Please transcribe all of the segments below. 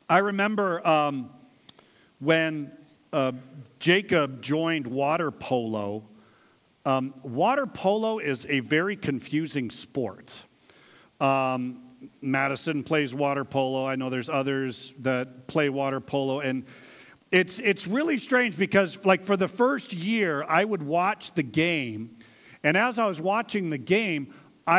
I remember when Jacob joined water polo. Water polo is a very confusing sport. Madison plays water polo. I know there's others that play water polo, and it's really strange because, like, for the first year, I would watch the game, and as I was watching the game,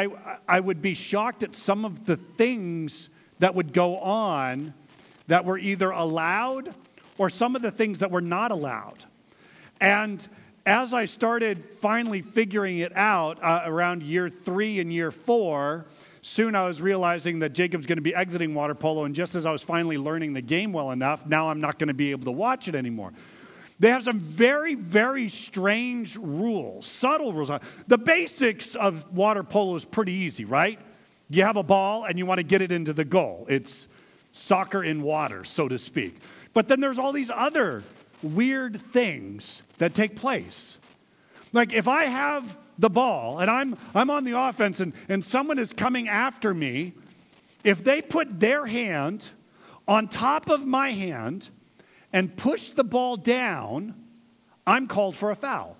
I would be shocked at some of the things that would go on that were either allowed or some of the things that were not allowed. And as I started finally figuring it out around year 3 and year 4, soon I was realizing that Jacob's going to be exiting water polo, and just as I was finally learning the game well enough, now I'm not going to be able to watch it anymore. They have some very, very strange rules, subtle rules. The basics of water polo is pretty easy, right? You have a ball and you want to get it into the goal. It's soccer in water, so to speak. But then there's all these other weird things that take place. Like if I have the ball and I'm on the offense and someone is coming after me, if they put their hand on top of my hand and push the ball down, I'm called for a foul.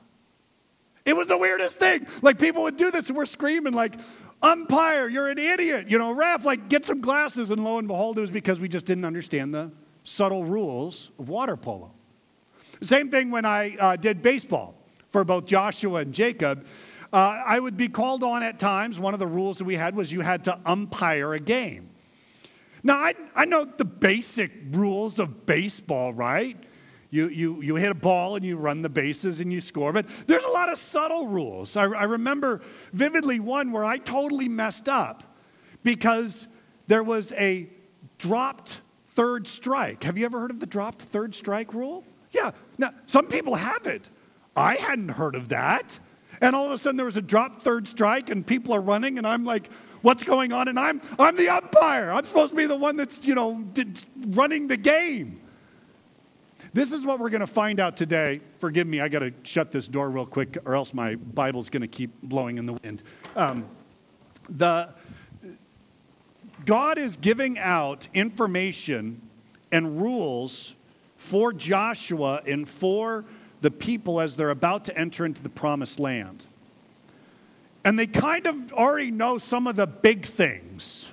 It was the weirdest thing. Like people would do this and we're screaming like, umpire, you're an idiot. Ref, like get some glasses. And lo and behold, it was because we just didn't understand the subtle rules of water polo. Same thing when I did baseball for both Joshua and Jacob. I would be called on at times. One of the rules that we had was you had to umpire a game. Now, I know the basic rules of baseball, right? You hit a ball and you run the bases and you score. But there's a lot of subtle rules. I remember vividly one where I totally messed up because there was a dropped third strike. Have you ever heard of the dropped third strike rule? Yeah. Now, some people have it. I hadn't heard of that. And all of a sudden there was a dropped third strike and people are running and I'm like, what's going on? And I'm the umpire. I'm supposed to be the one that's, running the game. This is what we're going to find out today. Forgive me, I got to shut this door real quick or else my Bible's going to keep blowing in the wind. God is giving out information and rules for Joshua and for the people as they're about to enter into the promised land. And they kind of already know some of the big things.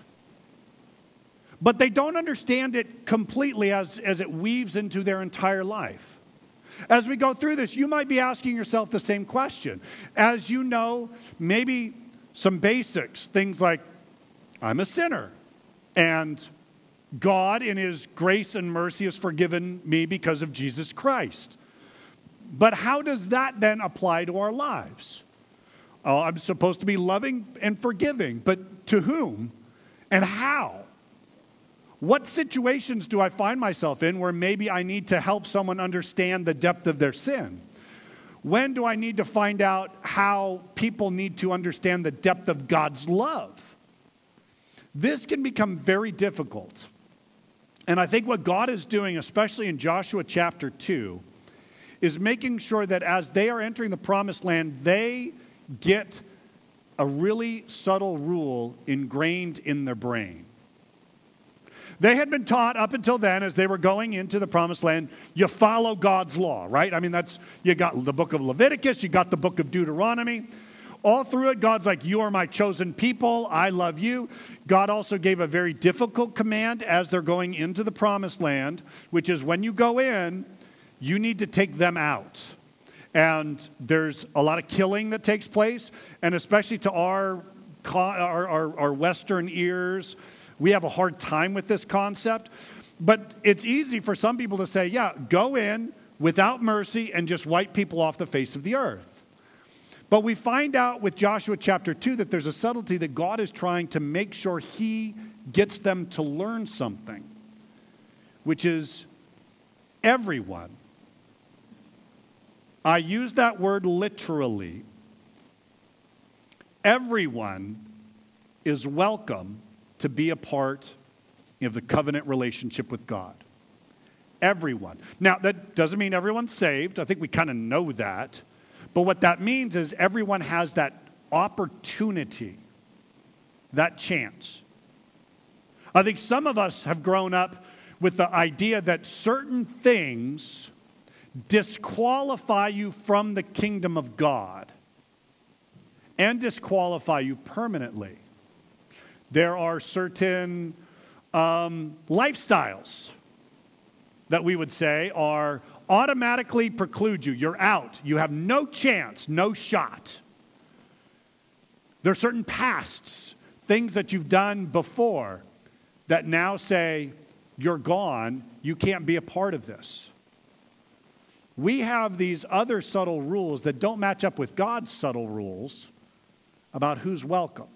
But they don't understand it completely as it weaves into their entire life. As we go through this, you might be asking yourself the same question. As you know, maybe some basics, things like, I'm a sinner, and God in His grace and mercy has forgiven me because of Jesus Christ. But how does that then apply to our lives? I'm supposed to be loving and forgiving, but to whom and how? What situations do I find myself in where maybe I need to help someone understand the depth of their sin? When do I need to find out how people need to understand the depth of God's love? This can become very difficult. And I think what God is doing, especially in Joshua chapter 2, is making sure that as they are entering the promised land, they get a really subtle rule ingrained in their brain. They had been taught up until then, as they were going into the promised land, you follow God's law, right? I mean, you got the book of Leviticus, you got the book of Deuteronomy. All through it, God's like, you are my chosen people, I love you. God also gave a very difficult command as they're going into the promised land, which is when you go in, you need to take them out. And there's a lot of killing that takes place, and especially to our Western ears, we have a hard time with this concept. But it's easy for some people to say, yeah, go in without mercy and just wipe people off the face of the earth. But we find out with Joshua chapter 2 that there's a subtlety that God is trying to make sure He gets them to learn something, which is everyone. I use that word literally. Everyone is welcome to be a part of the covenant relationship with God. Everyone. Now, that doesn't mean everyone's saved. I think we kind of know that. But what that means is everyone has that opportunity, that chance. I think some of us have grown up with the idea that certain things disqualify you from the kingdom of God and disqualify you permanently. There are certain lifestyles that we would say are automatically preclude you. You're out. You have no chance, no shot. There are certain pasts, things that you've done before that now say, you're gone, you can't be a part of this. We have these other subtle rules that don't match up with God's subtle rules about who's welcome.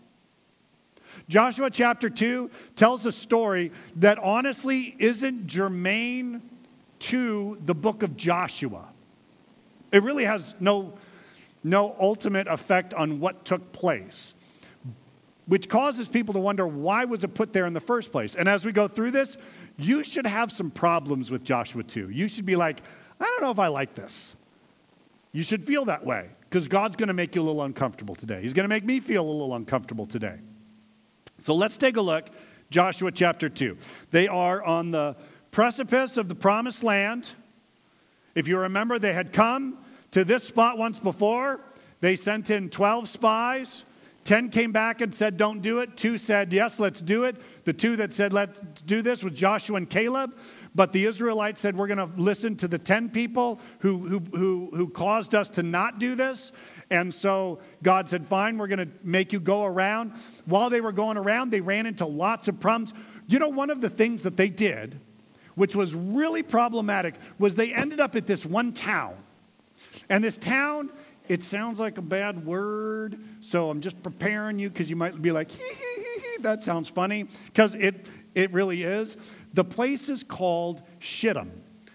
Joshua chapter 2 tells a story that honestly isn't germane to the book of Joshua. It really has no ultimate effect on what took place, which causes people to wonder, why was it put there in the first place? And as we go through this, you should have some problems with Joshua 2. You should be like, I don't know if I like this. You should feel that way, because God's going to make you a little uncomfortable today. He's going to make me feel a little uncomfortable today. So let's take a look, Joshua chapter 2. They are on the precipice of the promised land. If you remember, they had come to this spot once before. They sent in 12 spies. 10 came back and said, don't do it. 2 said, yes, let's do it. The 2 that said, let's do this was Joshua and Caleb. But the Israelites said, we're going to listen to the 10 people who caused us to not do this. And so God said, fine, we're going to make you go around. While they were going around, they ran into lots of problems. You know, one of the things that they did, which was really problematic, was they ended up at this one town. And this town, it sounds like a bad word, so I'm just preparing you because you might be like, that sounds funny, because it really is. The place is called Shittim.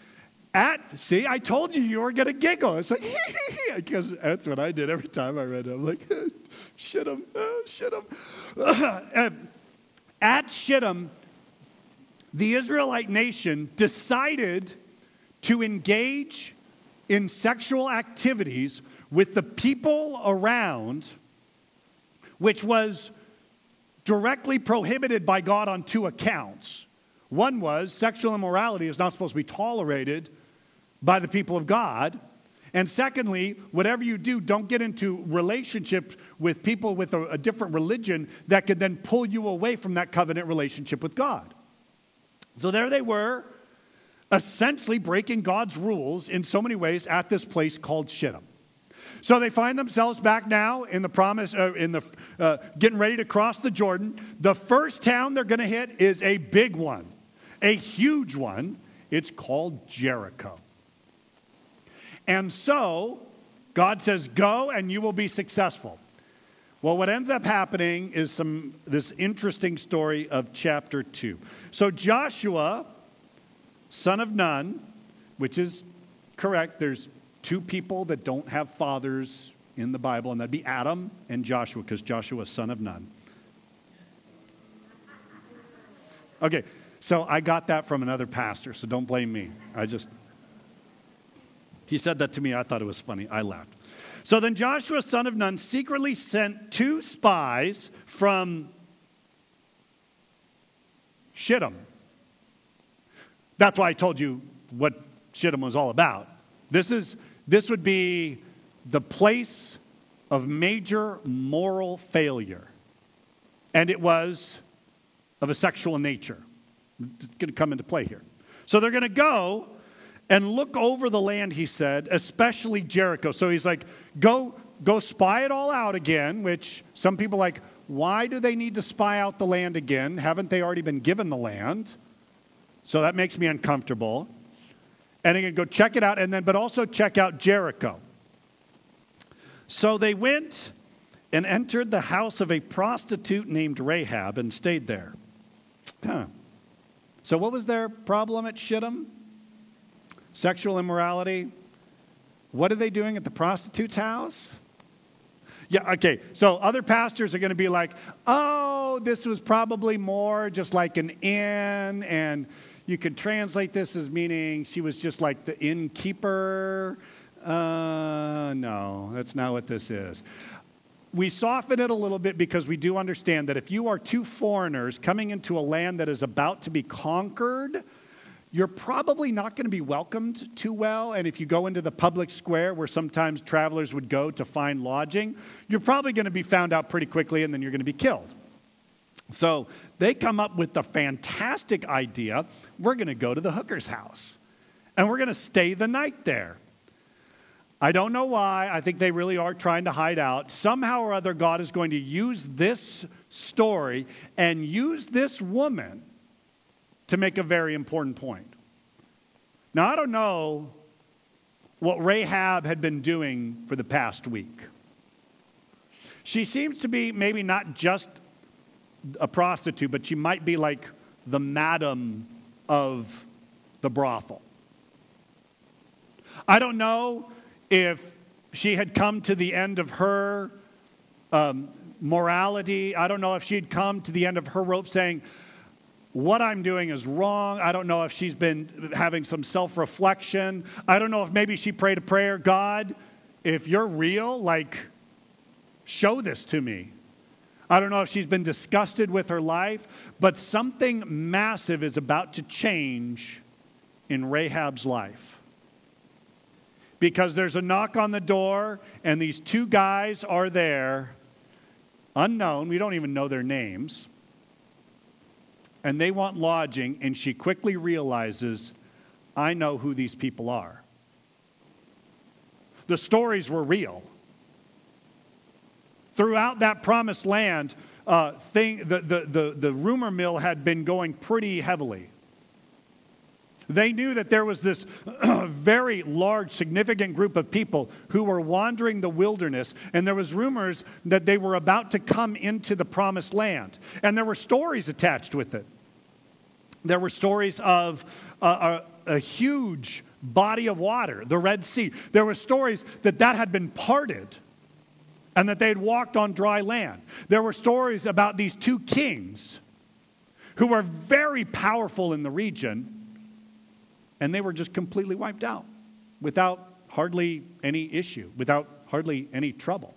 See, I told you were going to giggle. It's like, because that's what I did every time I read it. I'm like, Shittim, Shittim. At Shittim, the Israelite nation decided to engage in sexual activities with the people around, which was directly prohibited by God on 2 accounts. One was sexual immorality is not supposed to be tolerated by the people of God. And secondly, whatever you do, don't get into relationships with people with a different religion that could then pull you away from that covenant relationship with God. So there they were, essentially breaking God's rules in so many ways at this place called Shittim. So they find themselves back now in the getting ready to cross the Jordan. The first town they're going to hit is a big one, a huge one. It's called Jericho. And so God says, go and you will be successful. Well, what ends up happening is this interesting story of chapter 2. So Joshua, son of Nun, which is correct, there's 2 people that don't have fathers in the Bible, and that'd be Adam and Joshua, because Joshua is son of Nun. Okay, so I got that from another pastor, so don't blame me. He said that to me, I thought it was funny, I laughed. So then Joshua, son of Nun, secretly sent 2 spies from Shittim. That's why I told you what Shittim was all about. This would be the place of major moral failure. And it was of a sexual nature. It's going to come into play here. So they're going to go and look over the land, he said, especially Jericho. So he's like, go spy it all out again, which some people are like, why do they need to spy out the land again? Haven't they already been given the land? So that makes me uncomfortable. And they're going to go check it out, but also check out Jericho. So they went and entered the house of a prostitute named Rahab and stayed there. So what was their problem at Shittim? Sexual immorality. What are they doing at the prostitute's house? Yeah, okay. So other pastors are going to be like, oh, this was probably more just like an inn, and you could translate this as meaning she was just like the innkeeper. No, that's not what this is. We soften it a little bit because we do understand that if you are 2 foreigners coming into a land that is about to be conquered, you're probably not going to be welcomed too well. And if you go into the public square where sometimes travelers would go to find lodging, you're probably going to be found out pretty quickly and then you're going to be killed. So they come up with the fantastic idea, we're going to go to the hooker's house and we're going to stay the night there. I don't know why. I think they really are trying to hide out. Somehow or other, God is going to use this story and use this woman to make a very important point. Now, I don't know what Rahab had been doing for the past week. She seems to be maybe not just a prostitute, but she might be like the madam of the brothel. I don't know if she had come to the end of her morality. I don't know if she'd come to the end of her rope saying, what I'm doing is wrong. I don't know if she's been having some self-reflection. I don't know if maybe she prayed a prayer, God, if you're real, show this to me. I don't know if she's been disgusted with her life, but something massive is about to change in Rahab's life. Because there's a knock on the door, and these two guys are there, unknown, we don't even know their names, and they want lodging, and she quickly realizes, I know who these people are. The stories were real. Throughout that promised land, the rumor mill had been going pretty heavily. They knew that there was this very large, significant group of people who were wandering the wilderness, and there was rumors that they were about to come into the promised land. And there were stories attached with it. There were stories of a huge body of water, the Red Sea. There were stories that had been parted and that they had walked on dry land. There were stories about these two kings who were very powerful in the region, and they were just completely wiped out without hardly any issue, without hardly any trouble.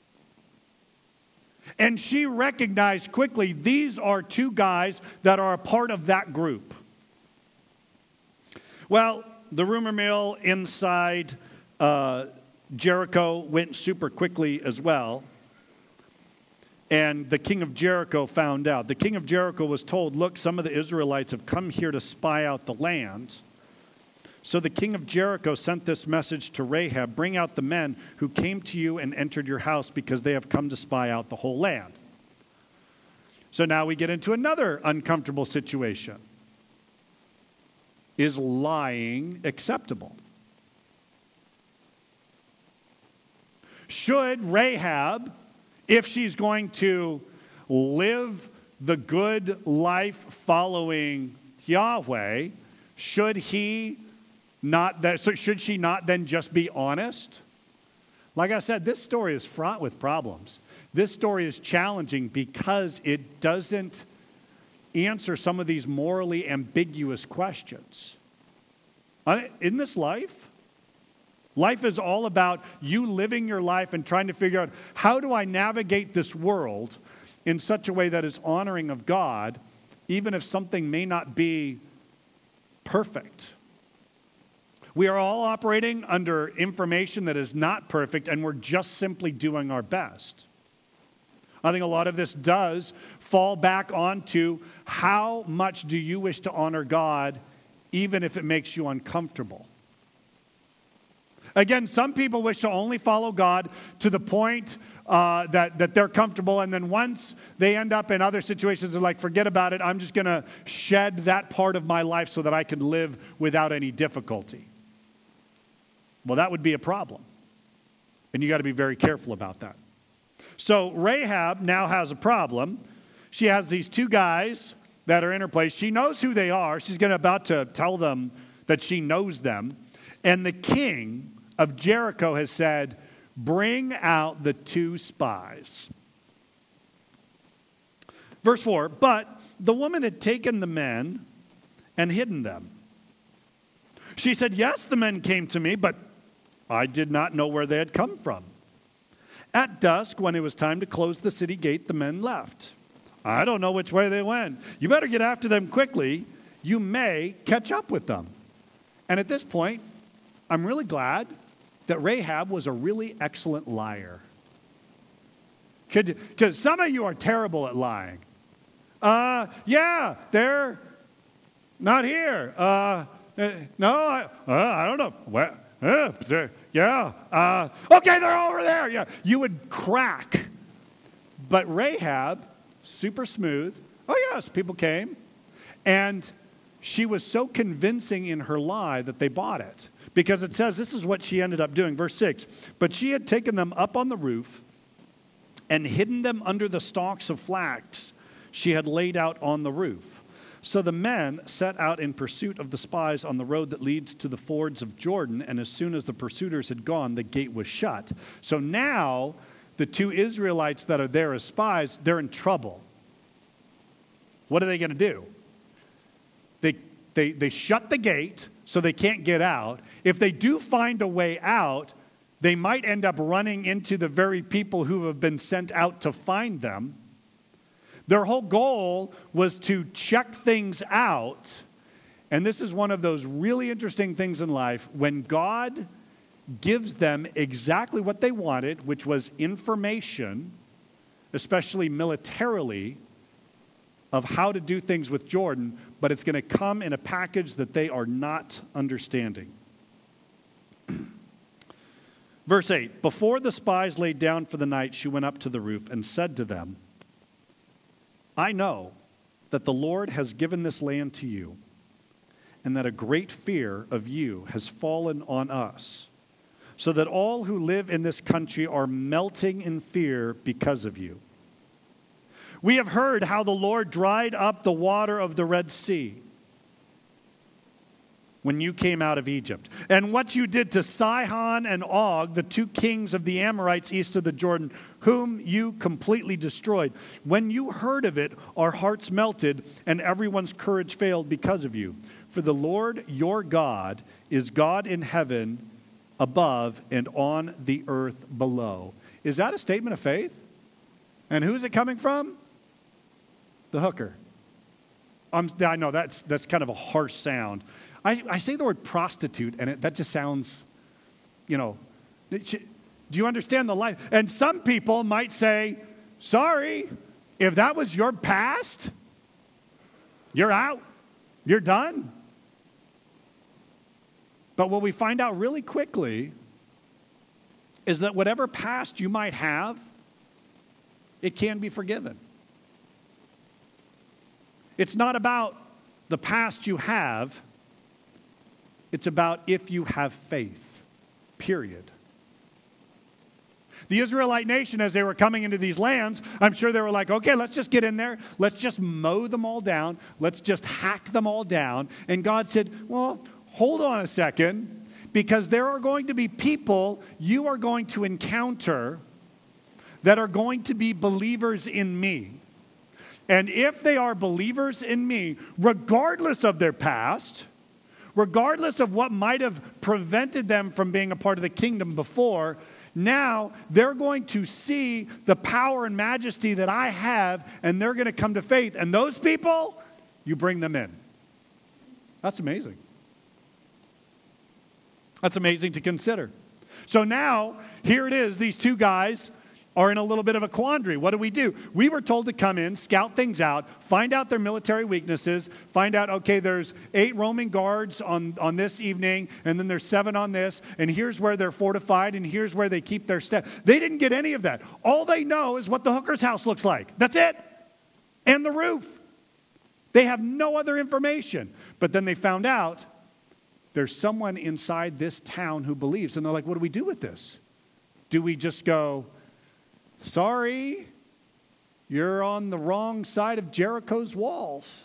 And she recognized quickly, these are two guys that are a part of that group. Well, the rumor mill inside Jericho went super quickly as well. And the king of Jericho found out. The king of Jericho was told, look, some of the Israelites have come here to spy out the land. So the king of Jericho sent this message to Rahab, bring out the men who came to you and entered your house because they have come to spy out the whole land. So now we get into another uncomfortable situation. Is lying acceptable? Should Rahab, if she's going to live the good life following Yahweh, should she not then just be honest? Like I said, this story is fraught with problems. This story is challenging because it doesn't answer some of these morally ambiguous questions. In this life is all about you living your life and trying to figure out, how do I navigate this world in such a way that is honoring of God, even if something may not be perfect. We are all operating under information that is not perfect, and we're just simply doing our best. I think a lot of this does fall back onto how much do you wish to honor God, even if it makes you uncomfortable. Again, some people wish to only follow God to the point that they're comfortable, and then once they end up in other situations, they're like, forget about it, I'm just going to shed that part of my life so that I can live without any difficulty. Well, that would be a problem, and you got to be very careful about that. So Rahab now has a problem. She has these two guys that are in her place. She knows who they are. She's about to tell them that she knows them. And the king of Jericho has said, bring out the two spies. Verse 4, but the woman had taken the men and hidden them. She said, yes, the men came to me, but I did not know where they had come from. At dusk, when it was time to close the city gate, the men left. I don't know which way they went. You better get after them quickly. you may catch up with them. And at this point, I'm really glad that Rahab was a really excellent liar. Because some of you are terrible at lying. Yeah, they're not here. No, I don't know. What? Yeah. Okay, they're over there. Yeah, you would crack. But Rahab, super smooth. Oh, yes, people came. And she was so convincing in her lie that they bought it. Because it says this is what she ended up doing. Verse 6, but she had taken them up on the roof and hidden them under the stalks of flax she had laid out on the roof. So the men set out in pursuit of the spies on the road that leads to the fords of Jordan, and as soon as the pursuers had gone, the gate was shut. So now the two Israelites that are there as spies, they're in trouble. What are they going to do? They shut the gate so they can't get out. If they do find a way out, they might end up running into the very people who have been sent out to find them. Their whole goal was to check things out. And this is one of those really interesting things in life. When God gives them exactly what they wanted, which was information, especially militarily, of how to do things with Jordan, but it's going to come in a package that they are not understanding. Verse 8, before the spies laid down for the night, she went up to the roof and said to them, I know that the Lord has given this land to you, and that a great fear of you has fallen on us, so that all who live in this country are melting in fear because of you. We have heard how the Lord dried up the water of the Red Sea when you came out of Egypt, and what you did to Sihon and Og, the two kings of the Amorites east of the Jordan, whom you completely destroyed. When you heard of it, our hearts melted, and everyone's courage failed because of you. For the Lord your God is God in heaven above and on the earth below. Is that a statement of faith? And who's it coming from? The hooker. I know that's kind of a harsh sound. I say the word prostitute, and that just sounds, do you understand the life? And some people might say, sorry, if that was your past, you're out. You're done. But what we find out really quickly is that whatever past you might have, it can be forgiven. It's not about the past you have. It's about if you have faith, period. The Israelite nation, as they were coming into these lands, I'm sure they were like, okay, let's just get in there. Let's just mow them all down. Let's just hack them all down. And God said, well, hold on a second, because there are going to be people you are going to encounter that are going to be believers in me. And if they are believers in me, regardless of their past, regardless of what might have prevented them from being a part of the kingdom before, now they're going to see the power and majesty that I have, and they're going to come to faith. And those people, you bring them in. That's amazing. That's amazing to consider. So now, here it is, these two guys are in a little bit of a quandary. What do? We were told to come in, scout things out, find out their military weaknesses, find out, okay, there's 8 Roman guards on this evening, and then there's 7 on this, and here's where they're fortified, and here's where they keep their staff. They didn't get any of that. All they know is what the hooker's house looks like. That's it. And the roof. They have no other information. But then they found out there's someone inside this town who believes, and they're like, what do we do with this? Do we just go, sorry, you're on the wrong side of Jericho's walls.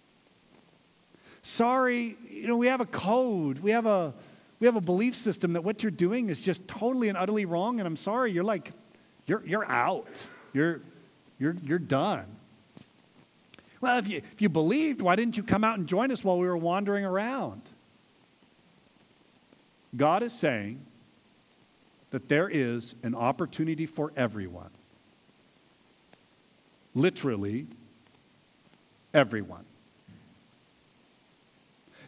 Sorry, we have a code. We have a belief system that what you're doing is just totally and utterly wrong, and I'm sorry, you're out. You're done. Well, if you believed, why didn't you come out and join us while we were wandering around? God is saying that there is an opportunity for everyone. Literally, everyone.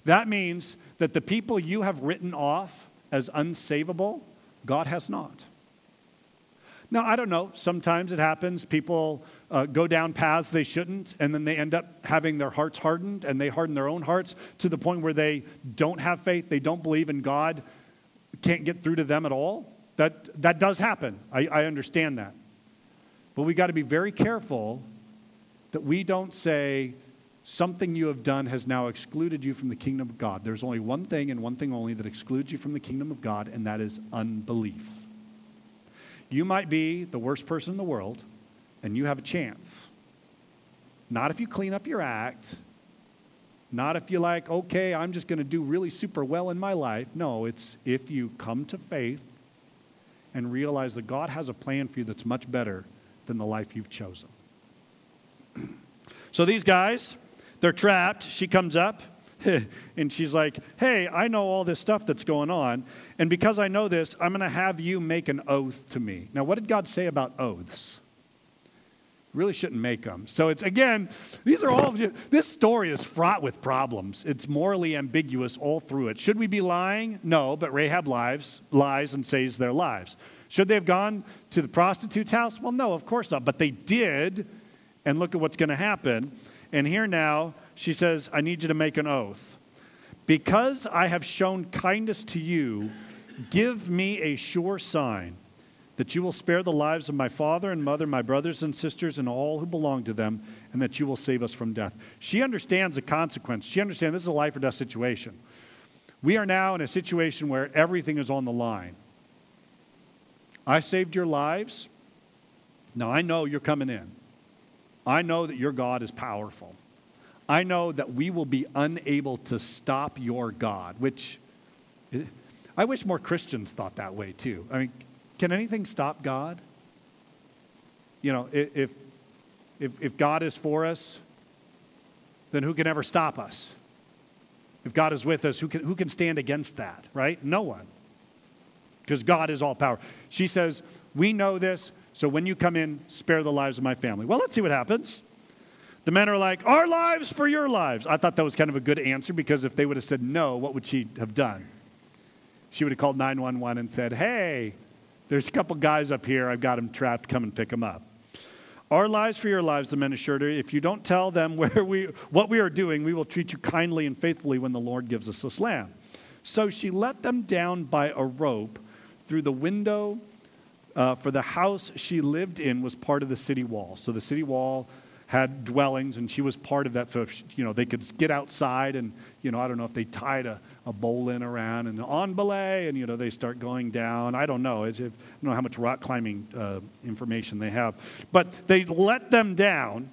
That means that the people you have written off as unsavable, God has not. Now, I don't know. Sometimes it happens. People go down paths they shouldn't, and then they end up having their hearts hardened, and they harden their own hearts to the point where they don't have faith, they don't believe in God, can't get through to them at all. That does happen. I understand that. But we got to be very careful that we don't say something you have done has now excluded you from the kingdom of God. There's only one thing and one thing only that excludes you from the kingdom of God, and that is unbelief. You might be the worst person in the world, and you have a chance. Not if you clean up your act. Not if you're like, okay, I'm just going to do really super well in my life. No, it's if you come to faith and realize that God has a plan for you that's much better than the life you've chosen. So these guys, they're trapped. She comes up. And she's like, hey, I know all this stuff that's going on, and because I know this, I'm going to have you make an oath to me. Now, what did God say about oaths? Really shouldn't make them. So it's, again, this story is fraught with problems. It's morally ambiguous all through it. Should we be lying? No, but Rahab lies and saves their lives. Should they have gone to the prostitute's house? Well, no, of course not. But they did, and look at what's going to happen. And here now, she says, I need you to make an oath. Because I have shown kindness to you, give me a sure sign that you will spare the lives of my father and mother, my brothers and sisters, and all who belong to them, and that you will save us from death. She understands the consequence. She understands this is a life or death situation. We are now in a situation where everything is on the line. I saved your lives. Now I know you're coming in. I know that your God is powerful. I know that we will be unable to stop your God, which I wish more Christians thought that way too. I mean, can anything stop God? You know, if God is for us, then who can ever stop us? If God is with us, who can stand against that, right? No one. Because God is all power. She says, we know this, so when you come in, spare the lives of my family. Well, let's see what happens. The men are like, our lives for your lives. I thought that was kind of a good answer, because if they would have said no, what would she have done? She would have called 911 and said, hey, there's a couple guys up here. I've got them trapped. Come and pick them up. Our lives for your lives, the men assured her. If you don't tell them what we are doing, we will treat you kindly and faithfully when the Lord gives us this land. So she let them down by a rope through the window, for the house she lived in was part of the city wall. So the city wall had dwellings, and she was part of that. So if they could get outside, and I don't know if they tied a bowline around and on belay, and they start going down. I don't know. I don't know how much rock climbing information they have, but they let them down.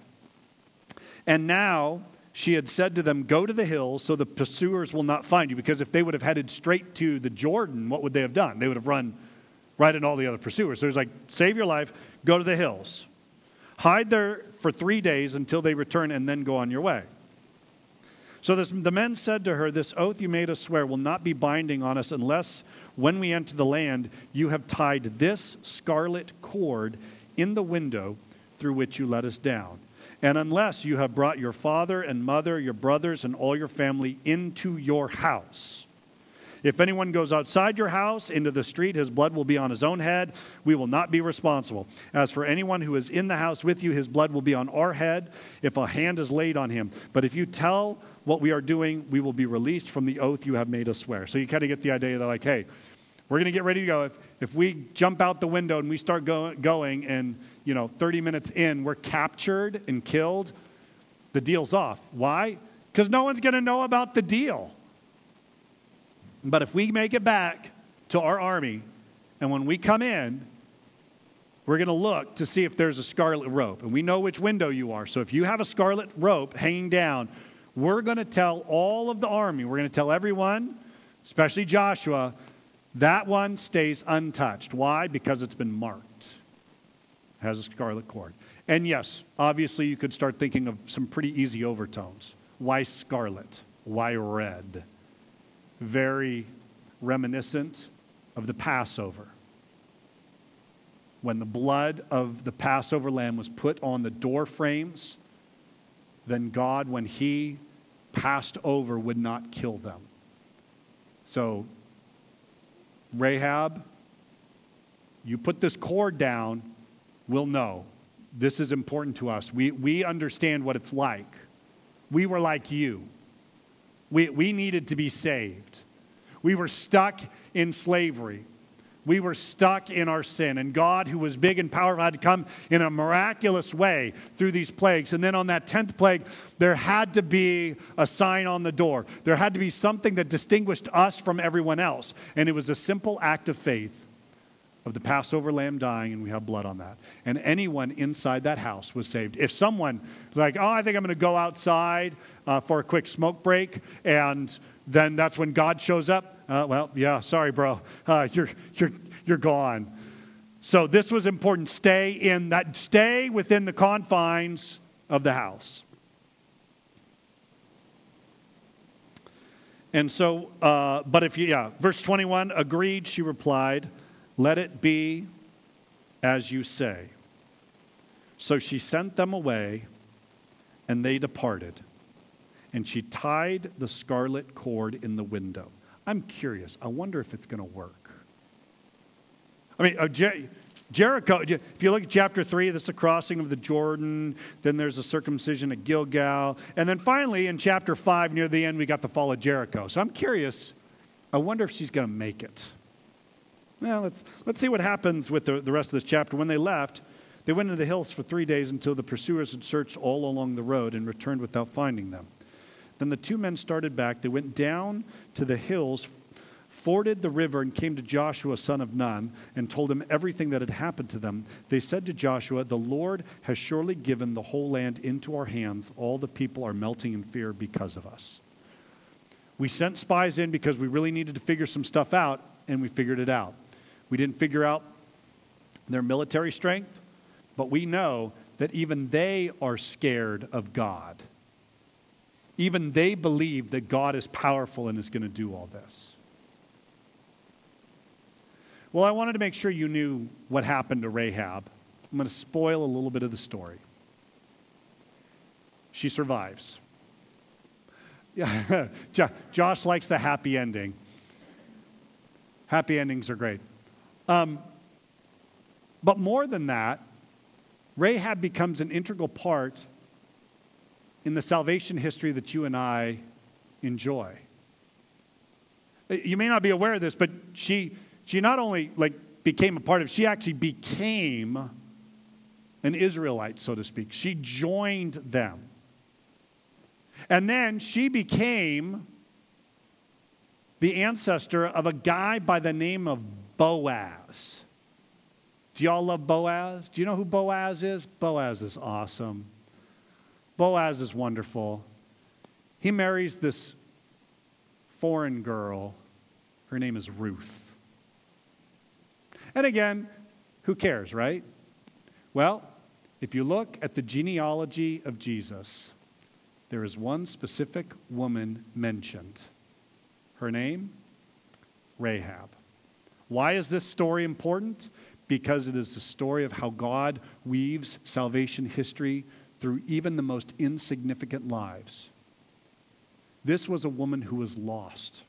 And now she had said to them, go to the hills so the pursuers will not find you. Because if they would have headed straight to the Jordan, what would they have done? They would have run right into all the other pursuers. So it was like, save your life, go to the hills. Hide there for 3 days until they return, and then go on your way. So the men said to her, this oath you made us swear will not be binding on us unless, when we enter the land, you have tied this scarlet cord in the window through which you let us down. And unless you have brought your father and mother, your brothers, and all your family into your house. If anyone goes outside your house into the street, his blood will be on his own head. We will not be responsible. As for anyone who is in the house with you, his blood will be on our head if a hand is laid on him. But if you tell what we are doing, we will be released from the oath you have made us swear. So you kind of get the idea. They're like, hey, we're going to get ready to go. If we jump out the window and we start going and 30 minutes in, we're captured and killed, the deal's off. Why? Because no one's going to know about the deal. But if we make it back to our army, and when we come in, we're going to look to see if there's a scarlet rope. And we know which window you are. So if you have a scarlet rope hanging down, we're going to tell all of the army, we're going to tell everyone, especially Joshua, that one stays untouched. Why? Because it's been marked. It has a scarlet cord. And yes, obviously you could start thinking of some pretty easy overtones. Why scarlet? Why red? Very reminiscent of the Passover. When the blood of the Passover lamb was put on the door frames, then God, when he passed over would not kill them. So, Rahab, you put this cord down, we'll know. This is important to us. We understand what it's like. We were like you. We needed to be saved. We were stuck in slavery. We were stuck in our sin. And God, who was big and powerful, had to come in a miraculous way through these plagues. And then on that 10th plague, there had to be a sign on the door. There had to be something that distinguished us from everyone else. And it was a simple act of faith of the Passover lamb dying, and we have blood on that. And anyone inside that house was saved. If someone was like, oh, I think I'm going to go outside for a quick smoke break, and then that's when God shows up, well, yeah, sorry, bro, you're gone. So this was important. Stay within the confines of the house. And so, verse 21, agreed, she replied, let it be as you say. So she sent them away, and they departed. And she tied the scarlet cord in the window. I'm curious. I wonder if it's going to work. I mean, Jericho, if you look at chapter 3, this is the crossing of the Jordan. Then there's a circumcision at Gilgal. And then finally, in chapter 5, near the end, we got the fall of Jericho. So I'm curious. I wonder if she's going to make it. Well, let's see what happens with the rest of this chapter. When they left, they went into the hills for 3 days until the pursuers had searched all along the road and returned without finding them. Then the two men started back. They went down to the hills, forded the river, and came to Joshua, son of Nun, and told him everything that had happened to them. They said to Joshua, the Lord has surely given the whole land into our hands. All the people are melting in fear because of us. We sent spies in because we really needed to figure some stuff out, and we figured it out. We didn't figure out their military strength, but we know that even they are scared of God. Even they believe that God is powerful and is going to do all this. Well, I wanted to make sure you knew what happened to Rahab. I'm going to spoil a little bit of the story. She survives. Yeah, Josh likes the happy ending. Happy endings are great. But more than that, Rahab becomes an integral part in the salvation history that you and I enjoy. You may not be aware of this, but she not only became a part of, she actually became an Israelite, so to speak. She joined them. And then she became the ancestor of a guy by the name of Boaz. Do y'all love Boaz? Do you know who Boaz is? Boaz is awesome. Boaz is wonderful. He marries this foreign girl. Her name is Ruth. And again, who cares, right? Well, if you look at the genealogy of Jesus, there is one specific woman mentioned. Her name? Rahab. Why is this story important? Because it is the story of how God weaves salvation history through even the most insignificant lives. This was a woman who was lost.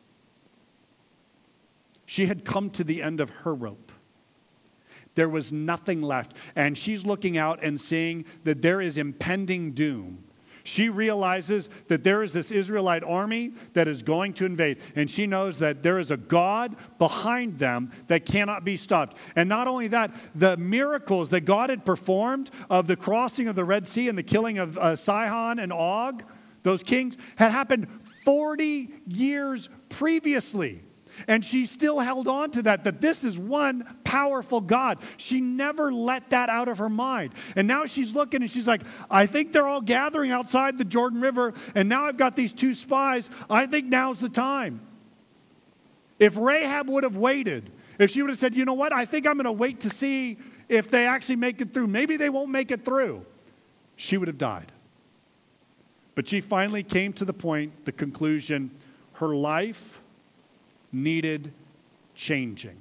She had come to the end of her rope. There was nothing left. And she's looking out and seeing that there is impending doom. She realizes that there is this Israelite army that is going to invade. And she knows that there is a God behind them that cannot be stopped. And not only that, the miracles that God had performed of the crossing of the Red Sea and the killing of Sihon and Og, those kings, had happened 40 years previously. And she still held on to that this is one powerful God. She never let that out of her mind. And now she's looking and she's like, I think they're all gathering outside the Jordan River, and now I've got these two spies. I think now's the time. If Rahab would have waited, if she would have said, you know what, I think I'm going to wait to see if they actually make it through. Maybe they won't make it through. She would have died. But she finally came to the point, the conclusion, her life needed changing.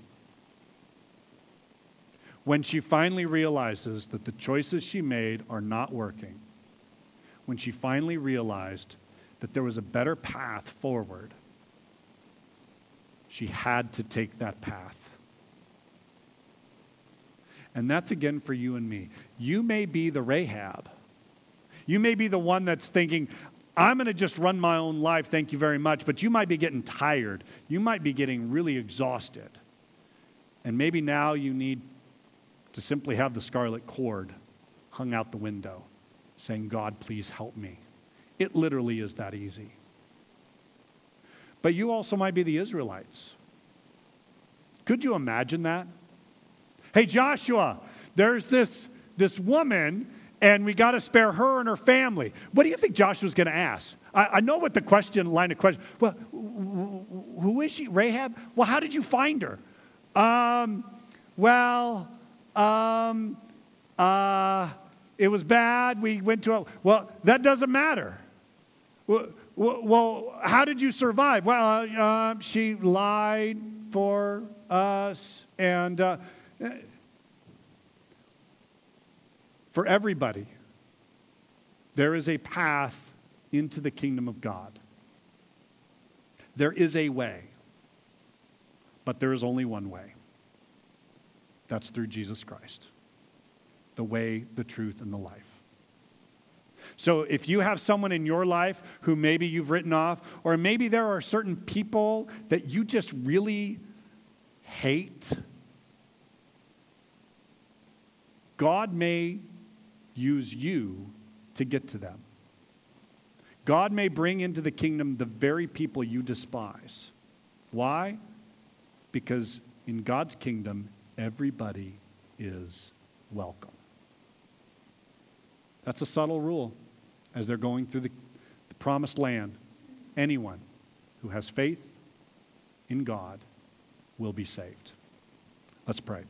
When she finally realizes that the choices she made are not working, when she finally realized that there was a better path forward, she had to take that path. And that's again for you and me. You may be the Rahab. You may be the one that's thinking, I'm going to just run my own life, thank you very much. But you might be getting tired. You might be getting really exhausted. And maybe now you need to simply have the scarlet cord hung out the window, saying, God, please help me. It literally is that easy. But you also might be the Israelites. Could you imagine that? Hey, Joshua, there's this woman, and we got to spare her and her family. What do you think Joshua's going to ask? I know what the line of question. Well, who is she? Rahab? Well, how did you find her? It was bad. We went to well, that doesn't matter. Well, how did you survive? Well, she lied for us, and for everybody, there is a path into the kingdom of God. There is a way, but there is only one way. That's through Jesus Christ, the way, the truth, and the life. So if you have someone in your life who maybe you've written off, or maybe there are certain people that you just really hate, God may use you to get to them. God may bring into the kingdom the very people you despise. Why? Because in God's kingdom, everybody is welcome. That's a subtle rule as they're going through the promised land. Anyone who has faith in God will be saved. Let's pray.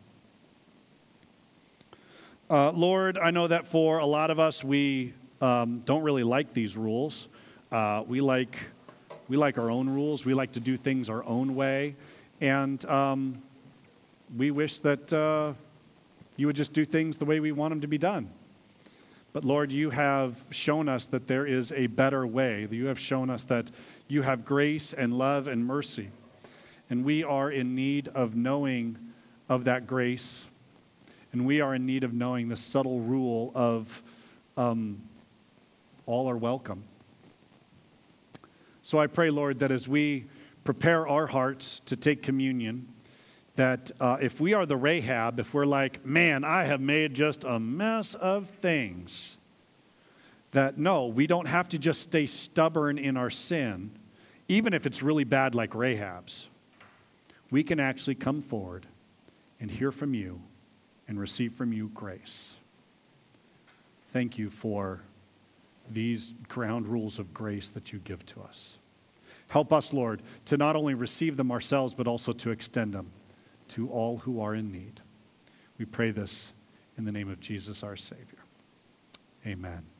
Lord, I know that for a lot of us, we don't really like these rules. We like our own rules. We like to do things our own way. And we wish that you would just do things the way we want them to be done. But Lord, you have shown us that there is a better way. You have shown us that you have grace and love and mercy. And we are in need of knowing of that grace. And we are in need of knowing the subtle rule of all are welcome. So I pray, Lord, that as we prepare our hearts to take communion, that if we are the Rahab, if we're like, man, I have made just a mess of things, that no, we don't have to just stay stubborn in our sin, even if it's really bad like Rahab's. We can actually come forward and hear from you and receive from you grace. Thank you for these ground rules of grace that you give to us. Help us, Lord, to not only receive them ourselves, but also to extend them to all who are in need. We pray this in the name of Jesus, our Savior. Amen.